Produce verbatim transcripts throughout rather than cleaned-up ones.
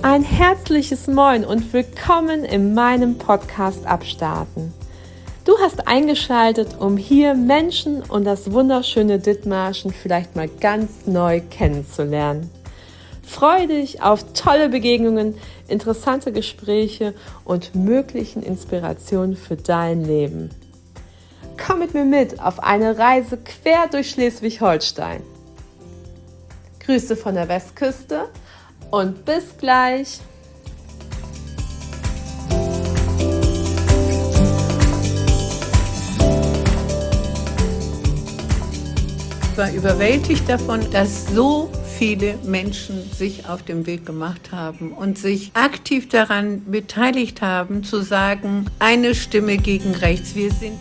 Ein herzliches Moin und willkommen in meinem Podcast Abstarten. Du hast eingeschaltet, um hier Menschen und das wunderschöne Dithmarschen vielleicht mal ganz neu kennenzulernen. Freue dich auf tolle Begegnungen, interessante Gespräche und möglichen Inspirationen für dein Leben. Komm mit mir mit auf eine Reise quer durch Schleswig-Holstein. Grüße von der Westküste und bis gleich. Ich war überwältigt davon, dass so viele Menschen sich auf den Weg gemacht haben und sich aktiv daran beteiligt haben, zu sagen, eine Stimme gegen rechts, wir sind.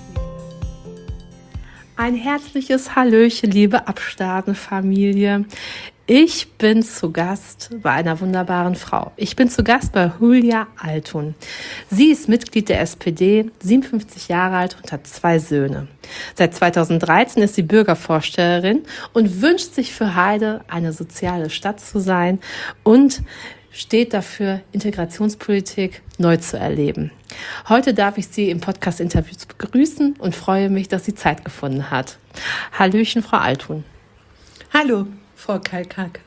Ein herzliches Hallöchen, liebe Abstarten-Familie. Ich bin zu Gast bei einer wunderbaren Frau. Ich bin zu Gast bei Hulja Altun. Sie ist Mitglied der S P D, siebenundfünfzig Jahre alt und hat zwei Söhne. Seit zweitausenddreizehn ist sie Bürgervorsteherin und wünscht sich für Heide eine soziale Stadt zu sein und steht dafür, Integrationspolitik neu zu erleben. Heute darf ich Sie im Podcast-Interview begrüßen und freue mich, dass sie Zeit gefunden hat. Hallöchen, Frau Altun. Hallo, Frau Kalkak.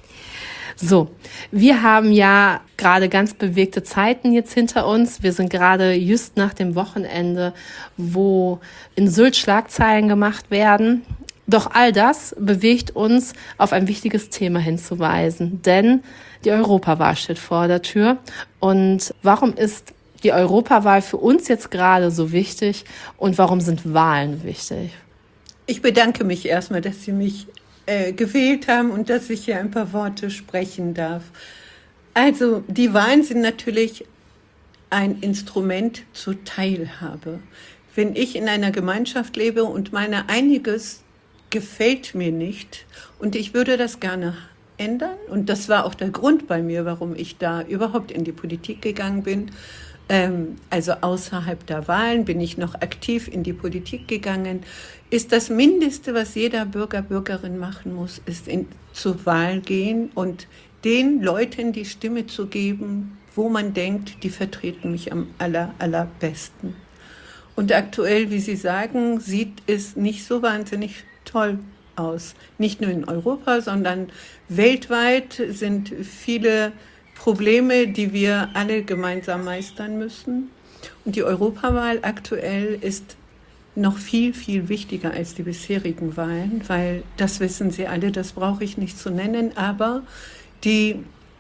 So, wir haben ja gerade ganz bewegte Zeiten jetzt hinter uns. Wir sind gerade just nach dem Wochenende, wo in Sylt Schlagzeilen gemacht werden. Doch all das bewegt uns, auf ein wichtiges Thema hinzuweisen, denn die Europawahl steht vor der Tür. Und warum ist die Europawahl für uns jetzt gerade so wichtig und warum sind Wahlen wichtig? Ich bedanke mich erstmal, dass Sie mich äh, gewählt haben und dass ich hier ein paar Worte sprechen darf. Also die Wahlen sind natürlich ein Instrument zur Teilhabe. Wenn ich in einer Gemeinschaft lebe und meine einiges gefällt mir nicht und ich würde das gerne ändern. Und das war auch der Grund bei mir, warum ich da überhaupt in die Politik gegangen bin. Ähm, also außerhalb der Wahlen bin ich noch aktiv in die Politik gegangen. Ist das Mindeste, was jeder Bürger, Bürgerin machen muss, ist in, zur Wahl gehen und den Leuten die Stimme zu geben, wo man denkt, die vertreten mich am aller, allerbesten. Und aktuell, wie Sie sagen, sieht es nicht so wahnsinnig toll aus. Nicht nur in Europa, sondern weltweit sind viele Probleme, die wir alle gemeinsam meistern müssen. Und die Europawahl aktuell ist noch viel, viel wichtiger als die bisherigen Wahlen, weil das wissen Sie alle, das brauche ich nicht zu nennen, aber die,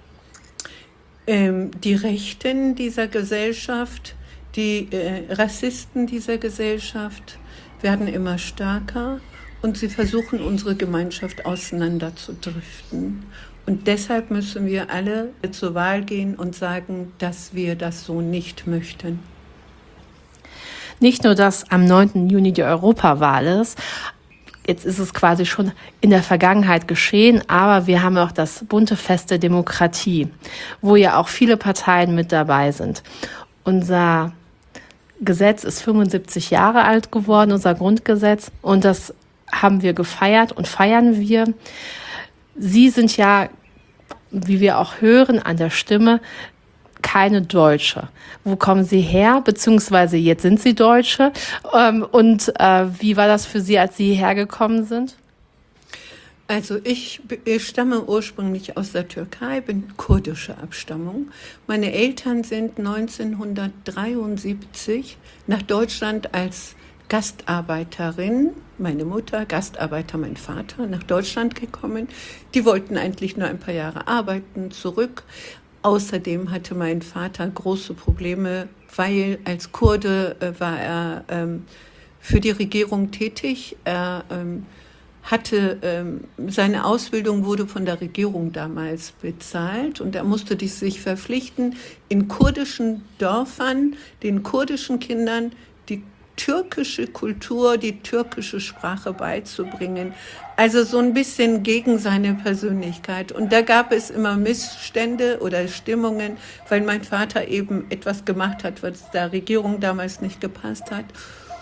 ähm, die Rechten dieser Gesellschaft, die äh, Rassisten dieser Gesellschaft werden immer stärker. Und sie versuchen, unsere Gemeinschaft auseinanderzudriften. Und deshalb müssen wir alle zur Wahl gehen und sagen, dass wir das so nicht möchten. Nicht nur, dass am neunten Juni die Europawahl ist, jetzt ist es quasi schon in der Vergangenheit geschehen, aber wir haben auch das bunte Fest der Demokratie, wo ja auch viele Parteien mit dabei sind. Unser Gesetz ist fünfundsiebzig Jahre alt geworden, unser Grundgesetz, und das haben wir gefeiert und feiern wir. Sie sind ja, wie wir auch hören an der Stimme, keine Deutsche. Wo kommen Sie her? Beziehungsweise jetzt sind Sie Deutsche. Und äh, wie war das für Sie, als Sie hierher gekommen sind? Also ich, ich stamme ursprünglich aus der Türkei, bin kurdischer Abstammung. Meine Eltern sind neunzehnhundertdreiundsiebzig nach Deutschland als Gastarbeiterin, meine Mutter, Gastarbeiter, mein Vater, nach Deutschland gekommen. Die wollten eigentlich nur ein paar Jahre arbeiten, zurück. Außerdem hatte mein Vater große Probleme, weil als Kurde äh, war er ähm, für die Regierung tätig. Er ähm, hatte, ähm, seine Ausbildung wurde von der Regierung damals bezahlt und er musste die sich verpflichten, in kurdischen Dörfern den kurdischen Kindern die türkische Kultur, die türkische Sprache beizubringen. Also so ein bisschen gegen seine Persönlichkeit. Und da gab es immer Missstände oder Stimmungen, weil mein Vater eben etwas gemacht hat, was der Regierung damals nicht gepasst hat.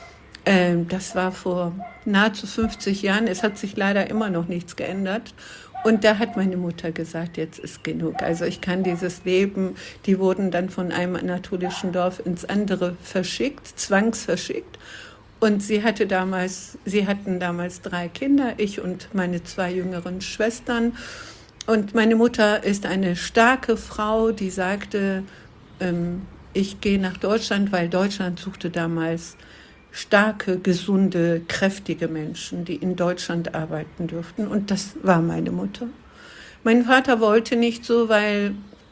Ähm, das war vor nahezu fünfzig Jahren. Es hat sich leider immer noch nichts geändert. Und da hat meine Mutter gesagt, jetzt ist genug. Also ich kann dieses Leben, die wurden dann von einem anatolischen Dorf ins andere verschickt, zwangsverschickt. Und sie hatte damals, sie hatten damals drei Kinder, ich und meine zwei jüngeren Schwestern. Und meine Mutter ist eine starke Frau, die sagte, ähm, ich gehe nach Deutschland, weil Deutschland suchte damals starke, gesunde, kräftige Menschen, die in Deutschland arbeiten dürften. Und das war meine Mutter. Mein Vater wollte nicht so, weil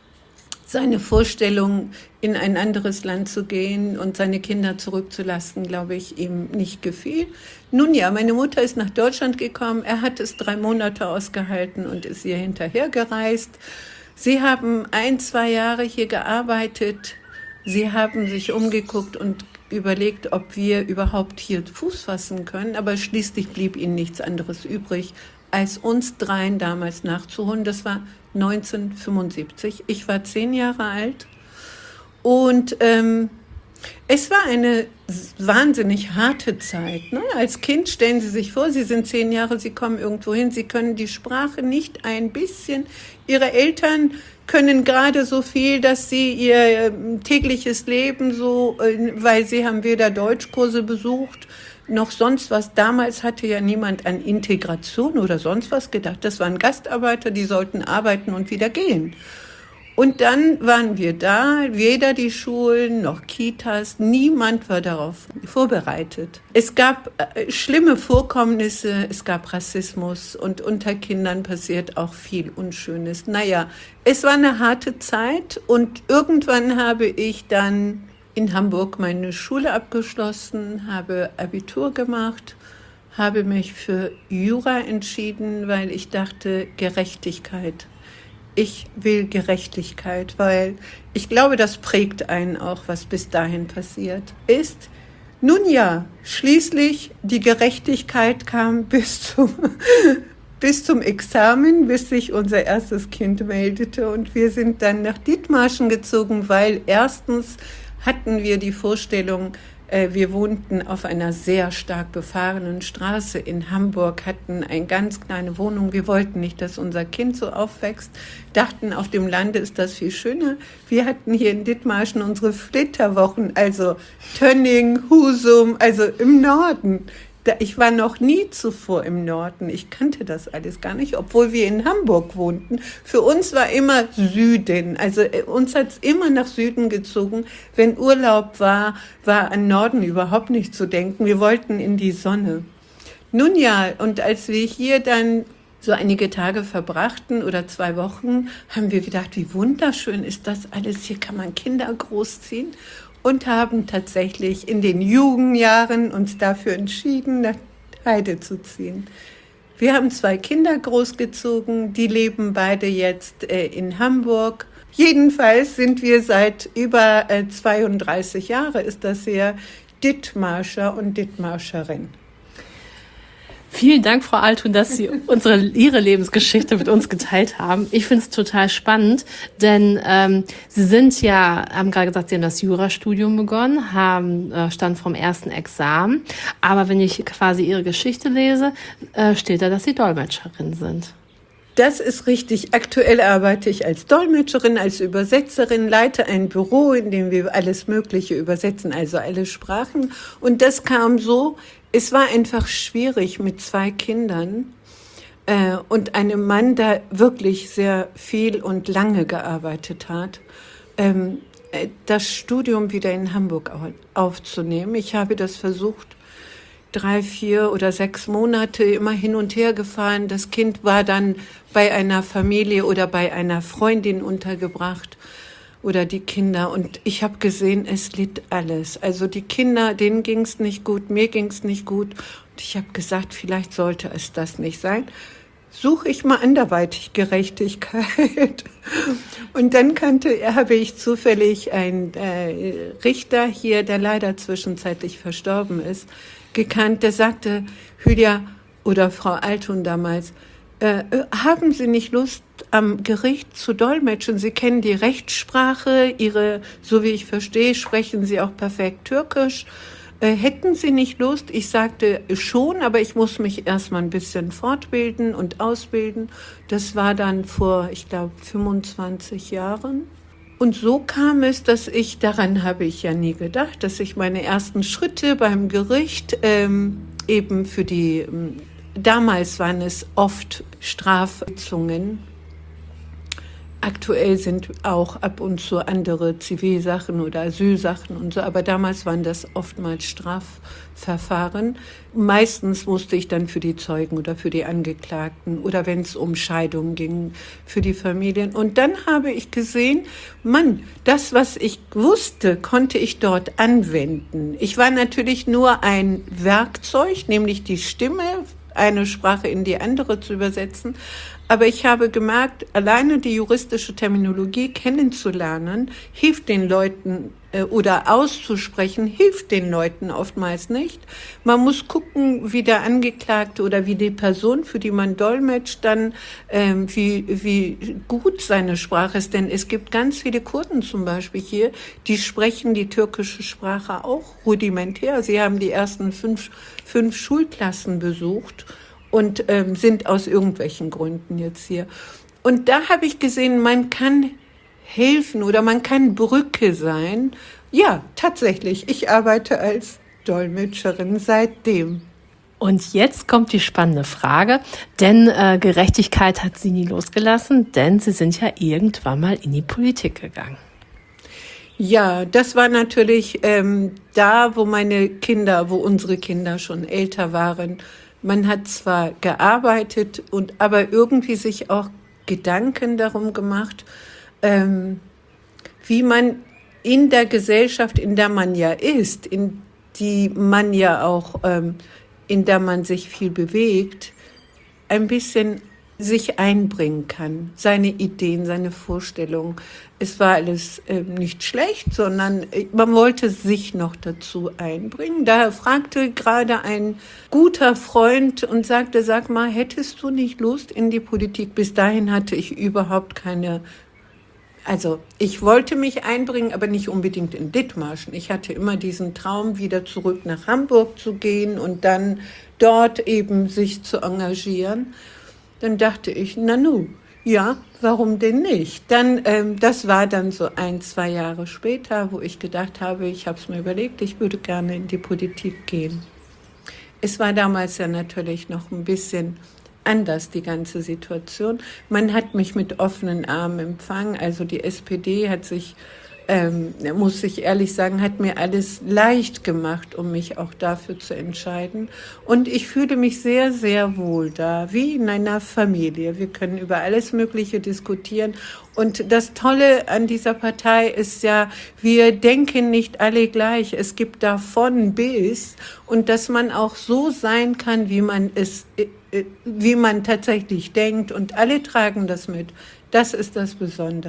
seine Vorstellung, in ein anderes Land zu gehen und seine Kinder zurückzulassen, glaube ich, ihm nicht gefiel. Nun ja, meine Mutter ist nach Deutschland gekommen. Er hat es drei Monate ausgehalten und ist ihr hinterhergereist. Sie haben ein, zwei Jahre hier gearbeitet. Sie haben sich umgeguckt und überlegt, ob wir überhaupt hier Fuß fassen können. Aber schließlich blieb ihnen nichts anderes übrig, als uns dreien damals nachzuholen. Das war neunzehnhundertfünfundsiebzig. Ich war zehn Jahre alt. Und ähm, es war eine wahnsinnig harte Zeit. Ne? Als Kind stellen Sie sich vor, Sie sind zehn Jahre, Sie kommen irgendwo hin, Sie können die Sprache nicht ein bisschen. Ihre Eltern können gerade so viel, dass sie ihr tägliches Leben so, weil sie haben weder Deutschkurse besucht, noch sonst was. Damals hatte ja niemand an Integration oder sonst was gedacht. Das waren Gastarbeiter, die sollten arbeiten und wieder gehen. Und dann waren wir da, weder die Schulen noch Kitas, niemand war darauf vorbereitet. Es gab äh, schlimme Vorkommnisse, es gab Rassismus und unter Kindern passiert auch viel Unschönes. Naja, es war eine harte Zeit und irgendwann habe ich dann in Hamburg meine Schule abgeschlossen, habe Abitur gemacht, habe mich für Jura entschieden, weil ich dachte, Gerechtigkeit. Ich will Gerechtigkeit, weil ich glaube, das prägt einen auch, was bis dahin passiert ist. Nun ja, schließlich die Gerechtigkeit kam bis zum, bis zum Examen, bis sich unser erstes Kind meldete. Und wir sind dann nach Dithmarschen gezogen, weil erstens hatten wir die Vorstellung, wir wohnten auf einer sehr stark befahrenen Straße in Hamburg, hatten eine ganz kleine Wohnung. Wir wollten nicht, dass unser Kind so aufwächst, dachten, auf dem Lande ist das viel schöner. Wir hatten hier in Dithmarschen unsere Flitterwochen, also Tönning, Husum, also im Norden. Ich war noch nie zuvor im Norden. Ich kannte das alles gar nicht, obwohl wir in Hamburg wohnten. Für uns war immer Süden. Also uns hat es immer nach Süden gezogen. Wenn Urlaub war, war an Norden überhaupt nicht zu denken. Wir wollten in die Sonne. Nun ja, und als wir hier dann so einige Tage verbrachten oder zwei Wochen, haben wir gedacht, wie wunderschön ist das alles. Hier kann man Kinder großziehen. Und haben tatsächlich in den Jugendjahren uns dafür entschieden, nach Heide zu ziehen. Wir haben zwei Kinder großgezogen, die leben beide jetzt äh, in Hamburg. Jedenfalls sind wir seit über äh, zweiunddreißig Jahren, ist das her, Dithmarscher und Dithmarscherin. Vielen Dank, Frau Altun, dass Sie unsere, Ihre Lebensgeschichte mit uns geteilt haben. Ich finde es total spannend, denn ähm, Sie sind ja, haben gerade gesagt, Sie haben das Jurastudium begonnen, haben äh, stand vom ersten Examen. Aber wenn ich quasi Ihre Geschichte lese, äh, steht da, dass Sie Dolmetscherin sind. Das ist richtig. Aktuell arbeite ich als Dolmetscherin, als Übersetzerin, leite ein Büro, in dem wir alles Mögliche übersetzen, also alle Sprachen. Und das kam so, es war einfach schwierig mit zwei Kindern äh, und einem Mann, der wirklich sehr viel und lange gearbeitet hat, ähm, das Studium wieder in Hamburg aufzunehmen. Ich habe das versucht, drei, vier oder sechs Monate immer hin und her gefahren. Das Kind war dann bei einer Familie oder bei einer Freundin untergebracht oder die Kinder. Und ich habe gesehen, es litt alles. Also die Kinder, denen ging es nicht gut, mir ging es nicht gut. Und ich habe gesagt, vielleicht sollte es das nicht sein. Suche ich mal anderweitig Gerechtigkeit. Und dann kannte, habe ich zufällig einen äh, Richter hier, der leider zwischenzeitlich verstorben ist, gekannt, der sagte, Hülya oder Frau Altun damals, äh, haben Sie nicht Lust, am Gericht zu dolmetschen? Sie kennen die Rechtssprache, Ihre, so wie ich verstehe, sprechen Sie auch perfekt Türkisch. äh, hätten Sie nicht Lust? Ich sagte schon, aber ich muss mich erstmal ein bisschen fortbilden und ausbilden. Das war dann vor, ich glaube, fünfundzwanzig Jahren. Und so kam es, dass ich, daran habe ich ja nie gedacht, dass ich meine ersten Schritte beim Gericht ähm, eben für die, ähm, damals waren es oft Strafsitzungen. Aktuell sind auch ab und zu andere Zivilsachen oder Asylsachen und so, aber damals waren das oftmals Strafverfahren. Meistens musste ich dann für die Zeugen oder für die Angeklagten oder wenn es um Scheidungen ging, für die Familien. Und dann habe ich gesehen, Mann, das, was ich wusste, konnte ich dort anwenden. Ich war natürlich nur ein Werkzeug, nämlich die Stimme, eine Sprache in die andere zu übersetzen. Aber ich habe gemerkt, alleine die juristische Terminologie kennenzulernen, hilft den Leuten äh, oder auszusprechen, hilft den Leuten oftmals nicht. Man muss gucken, wie der Angeklagte oder wie die Person, für die man dolmetscht, dann ähm, wie, wie gut seine Sprache ist. Denn es gibt ganz viele Kurden zum Beispiel hier, die sprechen die türkische Sprache auch rudimentär. Sie haben die ersten fünf, fünf Schulklassen besucht und ähm, sind aus irgendwelchen Gründen jetzt hier. Und da habe ich gesehen, man kann helfen oder man kann Brücke sein. Ja, tatsächlich, ich arbeite als Dolmetscherin seitdem. Und jetzt kommt die spannende Frage, denn äh, Gerechtigkeit hat Sie nie losgelassen, denn Sie sind ja irgendwann mal in die Politik gegangen. Ja, das war natürlich ähm, da, wo meine Kinder, wo unsere Kinder schon älter waren. Man hat zwar gearbeitet, und aber irgendwie sich auch Gedanken darum gemacht, ähm, wie man in der Gesellschaft, in der man ja ist, in die man ja auch, ähm, in der man sich viel bewegt, ein bisschen sich einbringen kann, seine Ideen, seine Vorstellungen. Es war alles äh, nicht schlecht, sondern man wollte sich noch dazu einbringen. Da fragte gerade ein guter Freund und sagte, sag mal, hättest du nicht Lust in die Politik? Bis dahin hatte ich überhaupt keine, also ich wollte mich einbringen, aber nicht unbedingt in Dithmarschen. Ich hatte immer diesen Traum, wieder zurück nach Hamburg zu gehen und dann dort eben sich zu engagieren. Dann dachte ich, na nu, ja, warum denn nicht? Dann, ähm, das war dann so ein, zwei Jahre später, wo ich gedacht habe, ich habe es mir überlegt, ich würde gerne in die Politik gehen. Es war damals ja natürlich noch ein bisschen anders, die ganze Situation. Man hat mich mit offenen Armen empfangen, also die S P D hat sich, ähm, muss ich ehrlich sagen, hat mir alles leicht gemacht, um mich auch dafür zu entscheiden. Und ich fühle mich sehr, sehr wohl da, wie in einer Familie. Wir können über alles Mögliche diskutieren. Und das Tolle an dieser Partei ist ja, wir denken nicht alle gleich. Es gibt davon bis und dass man auch so sein kann, wie man es, wie man tatsächlich denkt. Und alle tragen das mit. Das ist das Besondere.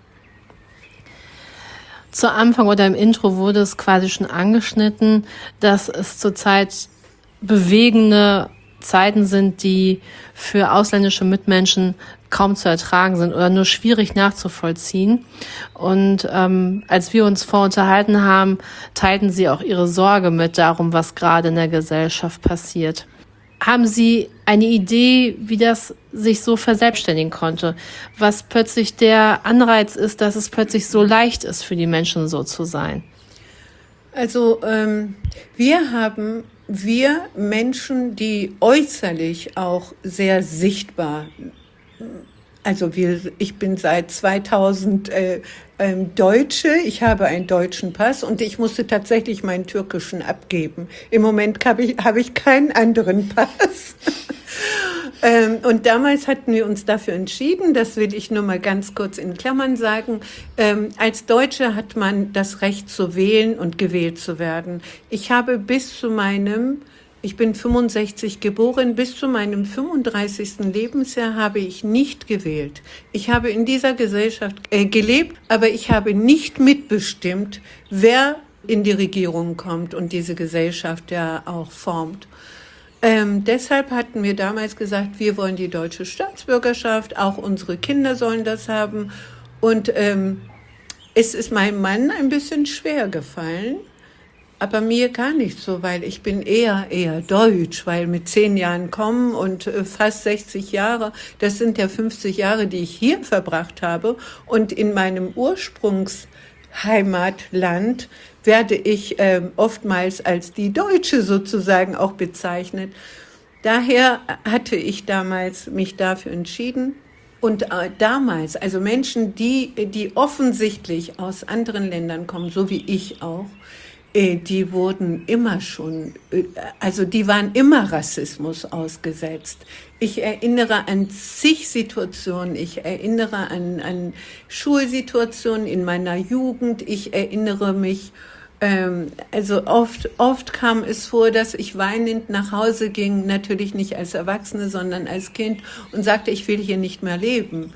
Zu Anfang oder im Intro wurde es quasi schon angeschnitten, dass es zurzeit bewegende Zeiten sind, die für ausländische Mitmenschen kaum zu ertragen sind oder nur schwierig nachzuvollziehen. Und ähm, als wir uns vorunterhalten haben, teilten Sie auch Ihre Sorge mit darum, was gerade in der Gesellschaft passiert. Haben Sie eine Idee, wie das sich so verselbstständigen konnte? Was plötzlich der Anreiz ist, dass es plötzlich so leicht ist, für die Menschen so zu sein? Also ähm, wir haben, wir Menschen, die äußerlich auch sehr sichtbar, also wir, ich bin seit zweitausend äh, ähm, Deutsche, ich habe einen deutschen Pass und ich musste tatsächlich meinen türkischen abgeben. Im Moment habe ich, habe ich keinen anderen Pass. ähm, und damals hatten wir uns dafür entschieden, das will ich nur mal ganz kurz in Klammern sagen, ähm, als Deutsche hat man das Recht zu wählen und gewählt zu werden. Ich habe bis zu meinem Ich bin fünfundsechzig geboren. Bis zu meinem fünfunddreißigsten Lebensjahr habe ich nicht gewählt. Ich habe in dieser Gesellschaft äh, gelebt, aber ich habe nicht mitbestimmt, wer in die Regierung kommt und diese Gesellschaft ja auch formt. Ähm, deshalb hatten wir damals gesagt, wir wollen die deutsche Staatsbürgerschaft, auch unsere Kinder sollen das haben. Und ähm, es ist meinem Mann ein bisschen schwer gefallen, aber mir gar nicht so, weil ich bin eher, eher deutsch, weil mit zehn Jahren kommen und äh, fast sechzig Jahre, das sind ja fünfzig Jahre, die ich hier verbracht habe. Und in meinem Ursprungsheimatland werde ich äh, oftmals als die Deutsche sozusagen auch bezeichnet. Daher hatte ich damals mich dafür entschieden. Und äh, damals, also Menschen, die, die offensichtlich aus anderen Ländern kommen, so wie ich auch, äh, die wurden immer schon, äh, also die waren immer Rassismus ausgesetzt. Ich erinnere an zig Situationen, ich erinnere an, an Schulsituationen in meiner Jugend, ich erinnere mich, also oft, oft kam es vor, dass ich weinend nach Hause ging, natürlich nicht als Erwachsene, sondern als Kind und sagte, ich will hier nicht mehr leben.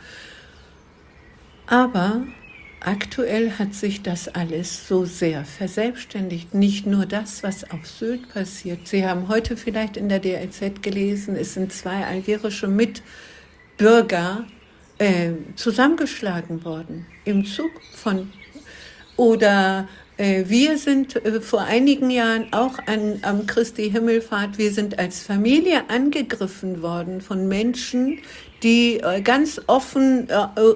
Aber aktuell hat sich das alles so sehr verselbstständigt. Nicht nur das, was auf Sylt passiert. Sie haben heute vielleicht in der D L Z gelesen, es sind zwei algerische Mitbürger äh, zusammengeschlagen worden im Zug von oder wir sind vor einigen Jahren auch an, am Christi Himmelfahrt, wir sind als Familie angegriffen worden von Menschen, die ganz offen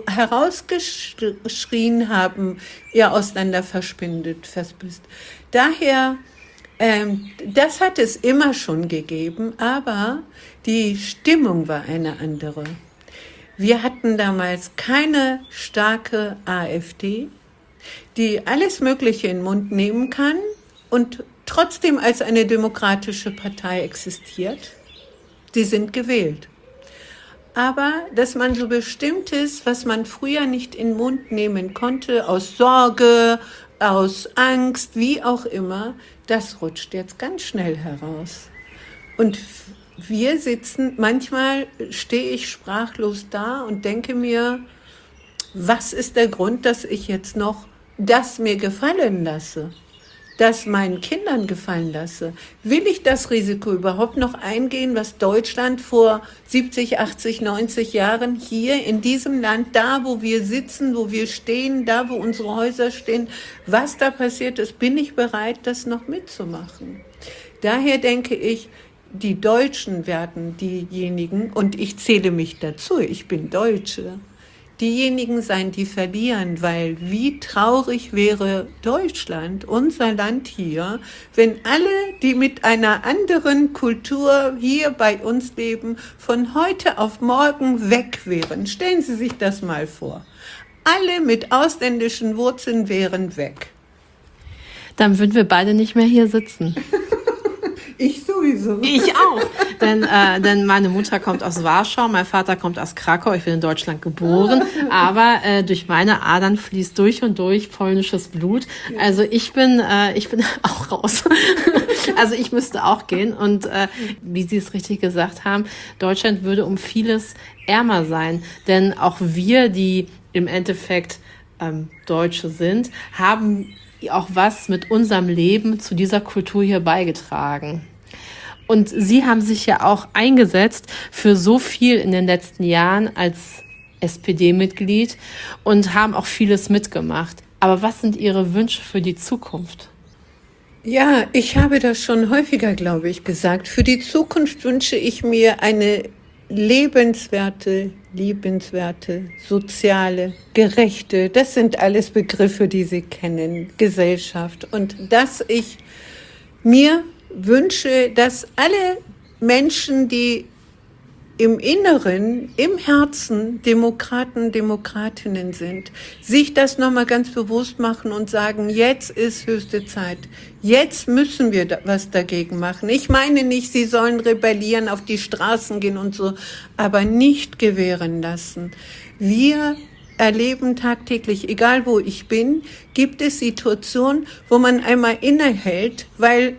herausgeschrien haben, ihr Ausländer verschwindet, verpisst. Daher, ähm, das hat es immer schon gegeben, aber die Stimmung war eine andere. Wir hatten damals keine starke AfD, die alles Mögliche in den Mund nehmen kann und trotzdem als eine demokratische Partei existiert. Sie sind gewählt. Aber dass man so Bestimmtes, was man früher nicht in den Mund nehmen konnte, aus Sorge, aus Angst, wie auch immer, das rutscht jetzt ganz schnell heraus. Und wir sitzen, manchmal stehe ich sprachlos da und denke mir, was ist der Grund, dass ich jetzt noch das mir gefallen lasse, das meinen Kindern gefallen lasse? Will ich das Risiko überhaupt noch eingehen, was Deutschland vor siebzig, achtzig, neunzig Jahren hier in diesem Land, da wo wir sitzen, wo wir stehen, da wo unsere Häuser stehen, was da passiert ist, bin ich bereit, das noch mitzumachen? Daher denke ich, die Deutschen werden diejenigen, und ich zähle mich dazu, ich bin Deutsche, diejenigen sein, die verlieren, weil wie traurig wäre Deutschland, unser Land hier, wenn alle, die mit einer anderen Kultur hier bei uns leben, von heute auf morgen weg wären. Stellen Sie sich das mal vor. Alle mit ausländischen Wurzeln wären weg. Dann würden wir beide nicht mehr hier sitzen. Ich sowieso. Ich auch. Denn, äh, denn meine Mutter kommt aus Warschau, mein Vater kommt aus Krakau. Ich bin in Deutschland geboren. Aber äh, durch meine Adern fließt durch und durch polnisches Blut. Also ich bin, äh, ich bin auch raus. Also ich müsste auch gehen. Und äh, wie Sie es richtig gesagt haben, Deutschland würde um vieles ärmer sein. Denn auch wir, die im Endeffekt ähm, Deutsche sind, haben auch was mit unserem Leben zu dieser Kultur hier beigetragen. Und Sie haben sich ja auch eingesetzt für so viel in den letzten Jahren als S P D-Mitglied und haben auch vieles mitgemacht. Aber was sind Ihre Wünsche für die Zukunft? Ja, ich habe das schon häufiger, glaube ich, gesagt. Für die Zukunft wünsche ich mir eine lebenswerte, liebenswerte, soziale, gerechte, das sind alles Begriffe, die Sie kennen, Gesellschaft. Und dass ich mir wünsche, dass alle Menschen, die im Inneren, im Herzen Demokraten, Demokratinnen sind, sich das nochmal ganz bewusst machen und sagen, jetzt ist höchste Zeit. Jetzt müssen wir da was dagegen machen. Ich meine nicht, sie sollen rebellieren, auf die Straßen gehen und so, aber nicht gewähren lassen. Wir erleben tagtäglich, egal wo ich bin, gibt es Situationen, wo man einmal innehält, weil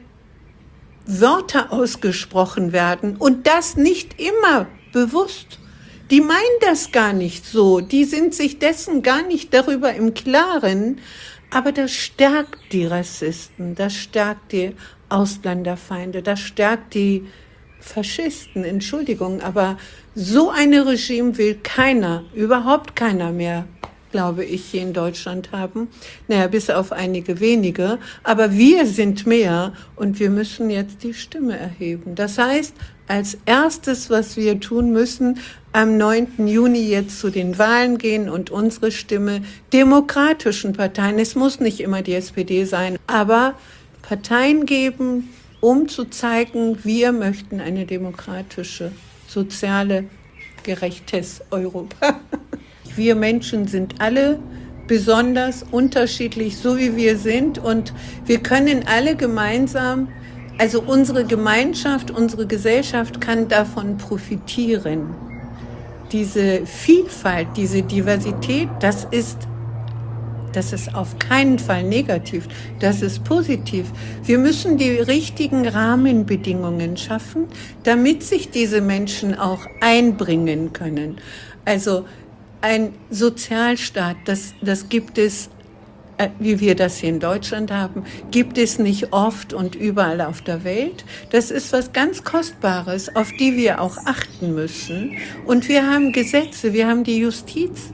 Wörter ausgesprochen werden und das nicht immer bewusst. Die meinen das gar nicht so, die sind sich dessen gar nicht darüber im Klaren, aber das stärkt die Rassisten, das stärkt die Ausländerfeinde, das stärkt die Faschisten, Entschuldigung, aber so ein Regime will keiner, überhaupt keiner mehr glaube ich, hier in Deutschland haben. Naja, bis auf einige wenige. Aber wir sind mehr und wir müssen jetzt die Stimme erheben. Das heißt, als erstes, was wir tun müssen, am neunten Juni jetzt zu den Wahlen gehen und unsere Stimme demokratischen Parteien, es muss nicht immer die S P D sein, aber Parteien geben, um zu zeigen, wir möchten eine demokratische, soziale, gerechtes Europa. Wir Menschen sind alle besonders unterschiedlich, so wie wir sind, und wir können alle gemeinsam, also unsere Gemeinschaft, unsere Gesellschaft kann davon profitieren. Diese Vielfalt, diese Diversität, das ist, das ist auf keinen Fall negativ, das ist positiv. Wir müssen die richtigen Rahmenbedingungen schaffen, damit sich diese Menschen auch einbringen können. Also ein Sozialstaat, das, das gibt es, wie wir das hier in Deutschland haben, gibt es nicht oft und überall auf der Welt. Das ist was ganz Kostbares, auf die wir auch achten müssen. Und wir haben Gesetze, wir haben die Justiz.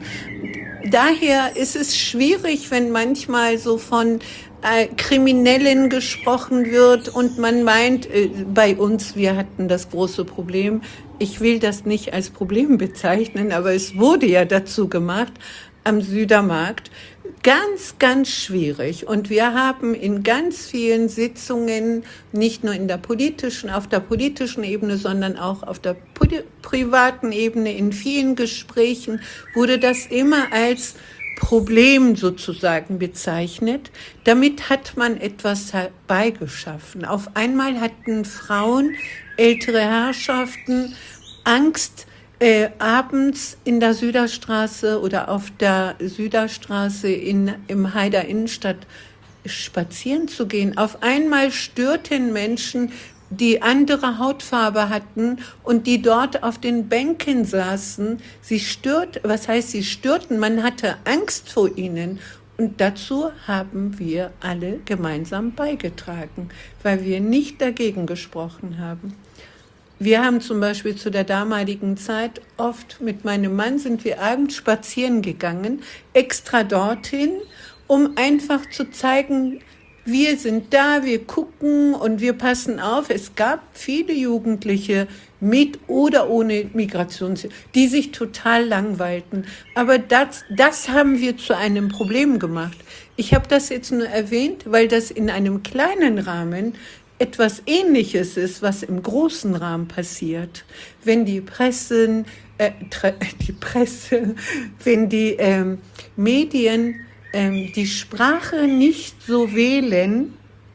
Daher ist es schwierig, wenn manchmal so von äh, Kriminellen gesprochen wird und man meint, äh, bei uns, wir hatten das große Problem, ich will das nicht als Problem bezeichnen, aber es wurde ja dazu gemacht, am Südermarkt. Ganz, ganz schwierig. Und wir haben in ganz vielen Sitzungen, nicht nur in der politischen, auf der politischen Ebene, sondern auch auf der privaten Ebene, in vielen Gesprächen wurde das immer als Problem sozusagen bezeichnet. Damit hat man etwas herbeigeschaffen. Auf einmal hatten Frauen, ältere Herrschaften Angst, Äh, abends in der Süderstraße oder auf der Süderstraße in, im Haider Innenstadt spazieren zu gehen. Auf einmal störten Menschen, die andere Hautfarbe hatten und die dort auf den Bänken saßen. Sie stört, was heißt sie störten? Man hatte Angst vor ihnen. Und dazu haben wir alle gemeinsam beigetragen, weil wir nicht dagegen gesprochen haben. Wir haben zum Beispiel zu der damaligen Zeit oft mit meinem Mann sind wir abends spazieren gegangen, extra dorthin, um einfach zu zeigen, wir sind da, wir gucken und wir passen auf. Es gab viele Jugendliche mit oder ohne Migrations, die sich total langweilten. Aber das, das haben wir zu einem Problem gemacht. Ich habe das jetzt nur erwähnt, weil das in einem kleinen Rahmen etwas Ähnliches ist, was im großen Rahmen passiert. Wenn die Pressen, äh, die Presse, wenn die ähm, Medien ähm, die Sprache nicht so wählen,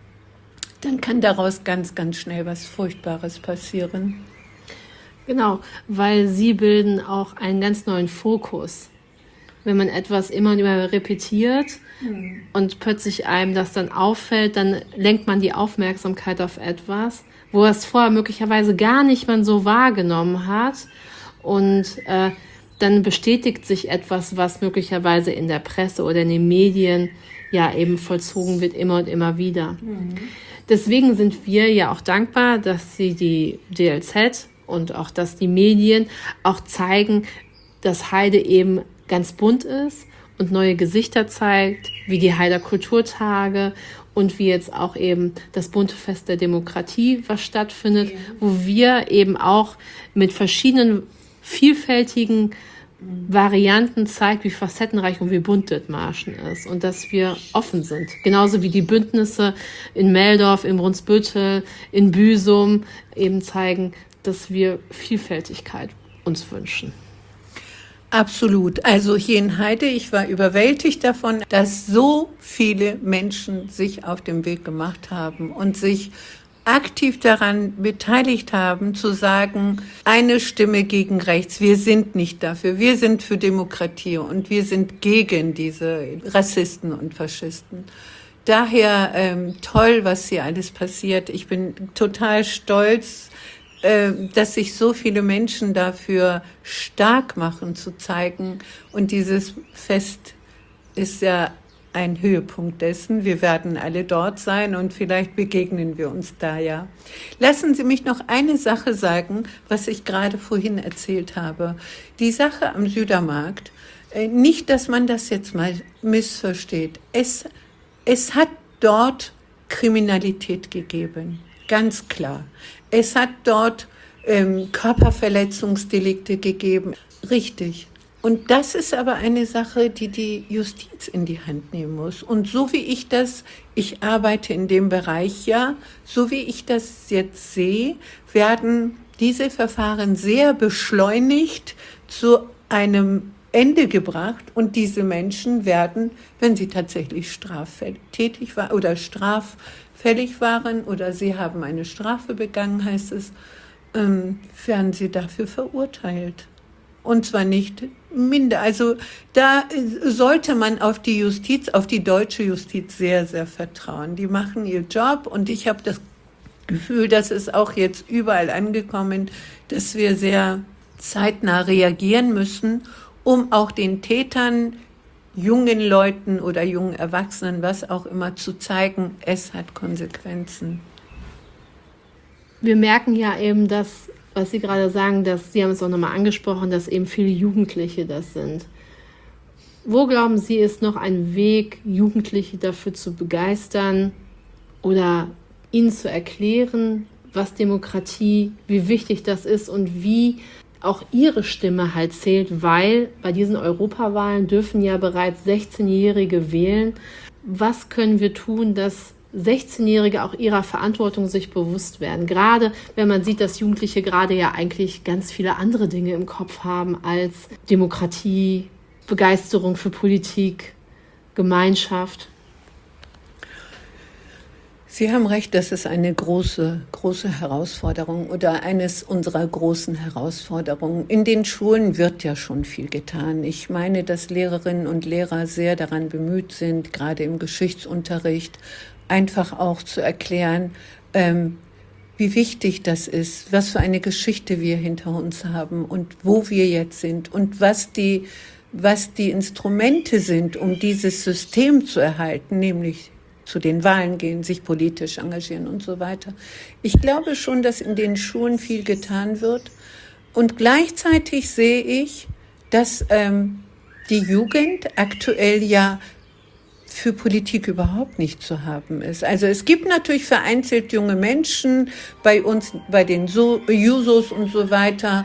dann kann daraus ganz, ganz schnell was Furchtbares passieren. Genau, weil sie bilden auch einen ganz neuen Fokus. Wenn man etwas immer und immer repetiert mhm. und plötzlich einem das dann auffällt, dann lenkt man die Aufmerksamkeit auf etwas, wo es vorher möglicherweise gar nicht man so wahrgenommen hat. Und äh, dann bestätigt sich etwas, was möglicherweise in der Presse oder in den Medien ja eben vollzogen wird, immer und immer wieder. Mhm. Deswegen sind wir ja auch dankbar, dass sie die D L Z und auch, dass die Medien auch zeigen, dass Heide eben ganz bunt ist und neue Gesichter zeigt, wie die Haider Kulturtage und wie jetzt auch eben das bunte Fest der Demokratie, was stattfindet, ja. wo wir eben auch mit verschiedenen vielfältigen Varianten zeigt, wie facettenreich und wie bunt das Marschen ist und dass wir offen sind. Genauso wie die Bündnisse in Meldorf, in Brunsbüttel, in Büsum eben zeigen, dass wir Vielfältigkeit uns wünschen. Absolut. Also hier in Heide, ich war überwältigt davon, dass so viele Menschen sich auf den Weg gemacht haben und sich aktiv daran beteiligt haben, zu sagen, eine Stimme gegen rechts. Wir sind nicht dafür. Wir sind für Demokratie und wir sind gegen diese Rassisten und Faschisten. Daher ähm, toll, was hier alles passiert. Ich bin total stolz, dass sich so viele Menschen dafür stark machen, zu zeigen. Und dieses Fest ist ja ein Höhepunkt dessen. Wir werden alle dort sein und vielleicht begegnen wir uns da ja. Lassen Sie mich noch eine Sache sagen, was ich gerade vorhin erzählt habe. Die Sache am Südermarkt, Nicht, dass man das jetzt mal missversteht. Es, es hat dort Kriminalität gegeben, ganz klar. Es hat dort ähm, Körperverletzungsdelikte gegeben, richtig. Und das ist aber eine Sache, die die Justiz in die Hand nehmen muss. Und so wie ich das, ich arbeite in dem Bereich ja, so wie ich das jetzt sehe, werden diese Verfahren sehr beschleunigt zu einem Ende gebracht und diese Menschen werden, wenn sie tatsächlich straftätig waren oder straffällig waren oder sie haben eine Strafe begangen, heißt es, ähm, werden sie dafür verurteilt. Und zwar nicht minder. Also da sollte man auf die Justiz, auf die deutsche Justiz sehr, sehr vertrauen. Die machen ihren Job und ich habe das Gefühl, dass es auch jetzt überall angekommen, dass wir sehr zeitnah reagieren müssen, um auch den Tätern, jungen Leuten oder jungen Erwachsenen, was auch immer, zu zeigen, es hat Konsequenzen. Wir merken ja eben, dass, was Sie gerade sagen, dass Sie haben es auch nochmal angesprochen, dass eben viele Jugendliche das sind. Wo glauben Sie, ist noch ein Weg, Jugendliche dafür zu begeistern oder ihnen zu erklären, was Demokratie, wie wichtig das ist und wie auch ihre Stimme halt zählt, weil bei diesen Europawahlen dürfen ja bereits sechzehnjährige wählen. Was können wir tun, dass sechzehnjährige auch ihrer Verantwortung sich bewusst werden? Gerade wenn man sieht, dass Jugendliche gerade ja eigentlich ganz viele andere Dinge im Kopf haben als Demokratie, Begeisterung für Politik, Gemeinschaft. Sie haben recht, das ist eine große, große Herausforderung oder eines unserer großen Herausforderungen. In den Schulen wird ja schon viel getan. Ich meine, dass Lehrerinnen und Lehrer sehr daran bemüht sind, gerade im Geschichtsunterricht, einfach auch zu erklären, ähm, wie wichtig das ist, was für eine Geschichte wir hinter uns haben und wo wir jetzt sind und was die, was die Instrumente sind, um dieses System zu erhalten, nämlich zu den Wahlen gehen, sich politisch engagieren und so weiter. Ich glaube schon, dass in den Schulen viel getan wird. Und gleichzeitig sehe ich, dass ähm, die Jugend aktuell ja für Politik überhaupt nicht zu haben ist. Also es gibt natürlich vereinzelt junge Menschen bei uns, bei den Jusos und so weiter,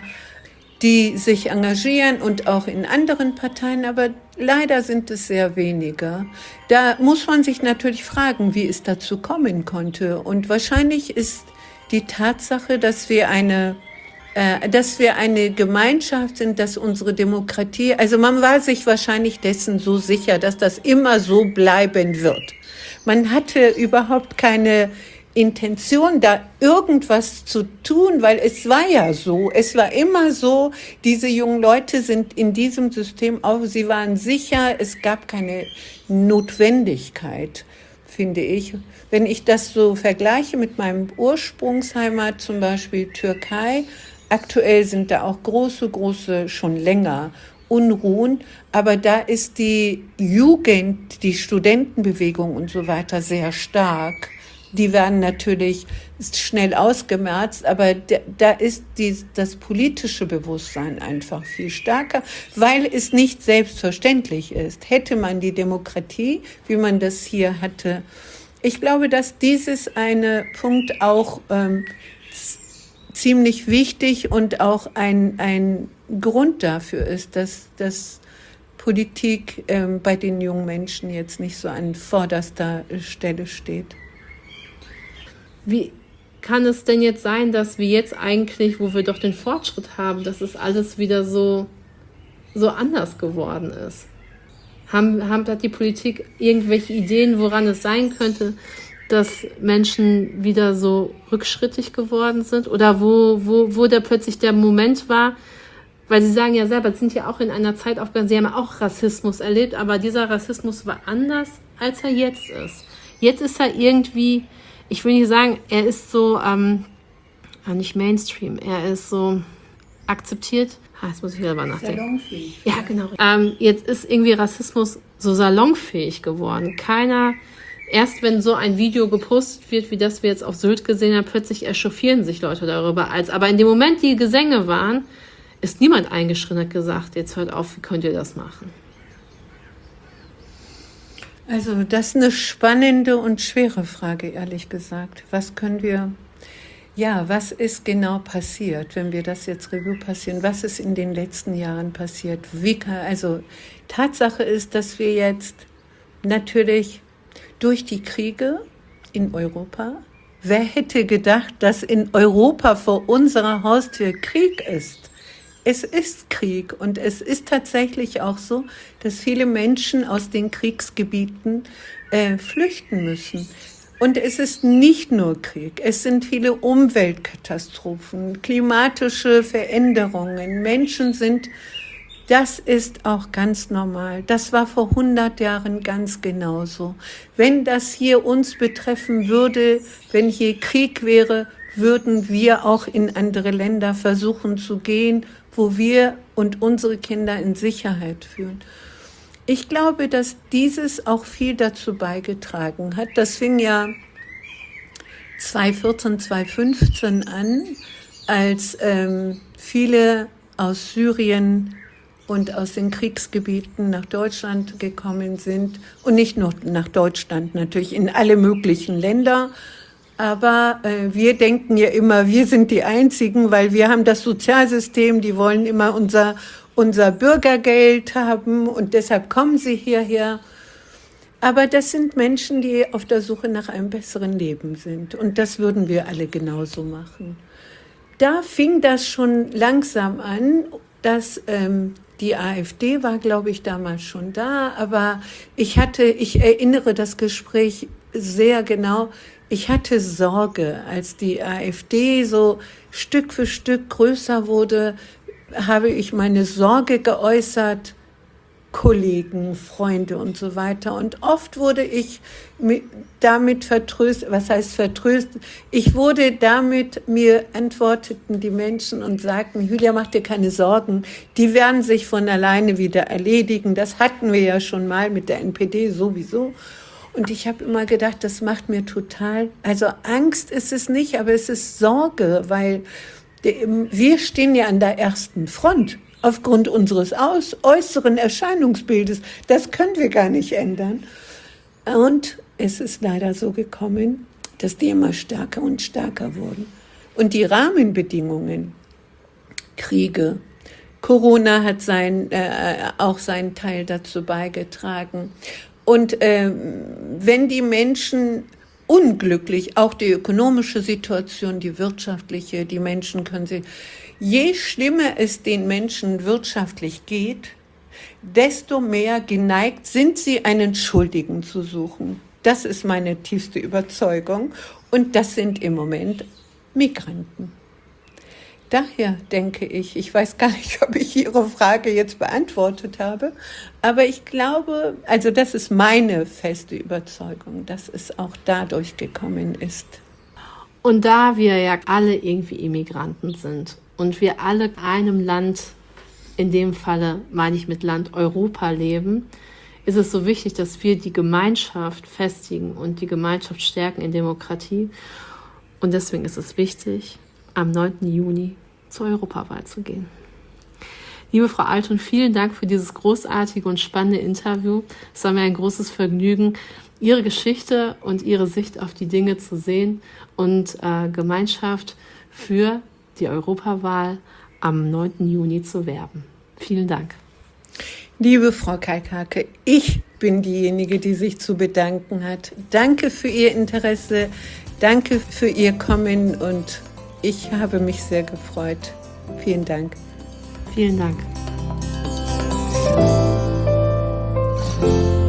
die sich engagieren und auch in anderen Parteien, aber leider sind es sehr wenige. Da muss man sich natürlich fragen, wie es dazu kommen konnte. Und wahrscheinlich ist die Tatsache, dass wir eine, äh, dass wir eine Gemeinschaft sind, dass unsere Demokratie, also man war sich wahrscheinlich dessen so sicher, dass das immer so bleiben wird. Man hatte überhaupt keine Intention, da irgendwas zu tun, weil es war ja so, es war immer so, diese jungen Leute sind in diesem System auch, sie waren sicher, es gab keine Notwendigkeit, finde ich. Wenn ich das so vergleiche mit meinem Ursprungsheimat, zum Beispiel Türkei, aktuell sind da auch große, große, schon länger Unruhen, aber da ist die Jugend, die Studentenbewegung und so weiter sehr stark. Die werden natürlich schnell ausgemerzt, aber da ist die, das politische Bewusstsein einfach viel stärker, weil es nicht selbstverständlich ist. Hätte man die Demokratie, wie man das hier hatte, ich glaube, dass dieses eine Punkt auch ähm, ziemlich wichtig und auch ein, ein Grund dafür ist, dass, dass Politik ähm, bei den jungen Menschen jetzt nicht so an vorderster Stelle steht. Wie kann es denn jetzt sein, dass wir jetzt eigentlich, wo wir doch den Fortschritt haben, dass es alles wieder so, so anders geworden ist? Haben, haben, hat die Politik irgendwelche Ideen, woran es sein könnte, dass Menschen wieder so rückschrittig geworden sind? Oder wo, wo, wo da plötzlich der Moment war, weil Sie sagen ja selber, Sie sind ja auch in einer Zeit aufgegangen, Sie haben ja auch Rassismus erlebt, aber dieser Rassismus war anders, als er jetzt ist. Jetzt ist er irgendwie, ich will nicht sagen, er ist so, ähm, nicht Mainstream, er ist so akzeptiert. Ah, jetzt muss ich wieder mal nachdenken. Salonfähig. Ja, genau. Ähm, jetzt ist irgendwie Rassismus so salonfähig geworden. Keiner, erst wenn so ein Video gepostet wird, wie das wir jetzt auf Sylt gesehen haben, plötzlich echauffieren sich Leute darüber. Als, aber in dem Moment, die Gesänge waren, ist niemand eingeschritten und hat gesagt, jetzt hört auf, wie könnt ihr das machen? Also das ist eine spannende und schwere Frage, ehrlich gesagt. Was können wir, ja, was ist genau passiert, wenn wir das jetzt Revue passieren? Was ist in den letzten Jahren passiert? Wie kann, also Tatsache ist, dass wir jetzt natürlich durch die Kriege in Europa, wer hätte gedacht, dass in Europa vor unserer Haustür Krieg ist? Es ist Krieg und es ist tatsächlich auch so, dass viele Menschen aus den Kriegsgebieten äh, flüchten müssen. Und es ist nicht nur Krieg, es sind viele Umweltkatastrophen, klimatische Veränderungen. Menschen sind, das ist auch ganz normal. Das war vor hundert Jahren ganz genauso. Wenn das hier uns betreffen würde, wenn hier Krieg wäre, würden wir auch in andere Länder versuchen zu gehen, wo wir und unsere Kinder in Sicherheit fühlen. Ich glaube, dass dieses auch viel dazu beigetragen hat. Das fing ja zweitausendvierzehn, zweitausendfünfzehn an, als ähm, viele aus Syrien und aus den Kriegsgebieten nach Deutschland gekommen sind. Und nicht nur nach Deutschland, natürlich in alle möglichen Länder. Aber äh, wir denken ja immer, wir sind die Einzigen, weil wir haben das Sozialsystem, die wollen immer unser, unser Bürgergeld haben und deshalb kommen sie hierher. Aber das sind Menschen, die auf der Suche nach einem besseren Leben sind und das würden wir alle genauso machen. Da fing das schon langsam an, dass ähm, die AfD war, glaube ich, damals schon da, aber ich hatte, ich erinnere das Gespräch sehr genau. Ich hatte Sorge, als die AfD so Stück für Stück größer wurde, habe ich meine Sorge geäußert, Kollegen, Freunde und so weiter. Und oft wurde ich damit vertröstet, was heißt vertröstet? Ich wurde damit, mir antworteten die Menschen und sagten, Julia, mach dir keine Sorgen, die werden sich von alleine wieder erledigen. Das hatten wir ja schon mal mit der N P D sowieso. Und ich habe immer gedacht, das macht mir total, also Angst ist es nicht, aber es ist Sorge, weil wir stehen ja an der ersten Front aufgrund unseres aus, äußeren Erscheinungsbildes. Das können wir gar nicht ändern. Und es ist leider so gekommen, dass die immer stärker und stärker wurden. Und die Rahmenbedingungen, Kriege, Corona hat sein, äh, auch seinen Teil dazu beigetragen. Und äh, wenn die Menschen unglücklich, auch die ökonomische Situation, die wirtschaftliche, die Menschen können sie, je schlimmer es den Menschen wirtschaftlich geht, desto mehr geneigt sind sie, einen Schuldigen zu suchen. Das ist meine tiefste Überzeugung. Und das sind im Moment Migranten. Daher denke ich, ich weiß gar nicht, ob ich Ihre Frage jetzt beantwortet habe, aber ich glaube, also das ist meine feste Überzeugung, dass es auch dadurch gekommen ist. Und da wir ja alle irgendwie Immigranten sind und wir alle in einem Land, in dem Falle meine ich mit Land Europa leben, ist es so wichtig, dass wir die Gemeinschaft festigen und die Gemeinschaft stärken in Demokratie. Und deswegen ist es wichtig, am neunten Juni zur Europawahl zu gehen. Liebe Frau Altun, vielen Dank für dieses großartige und spannende Interview. Es war mir ein großes Vergnügen, Ihre Geschichte und Ihre Sicht auf die Dinge zu sehen und äh, Gemeinschaft für die Europawahl am neunten Juni zu werben. Vielen Dank. Liebe Frau Kalkhake, ich bin diejenige, die sich zu bedanken hat. Danke für Ihr Interesse, danke für Ihr Kommen und ich habe mich sehr gefreut. Vielen Dank. Vielen Dank.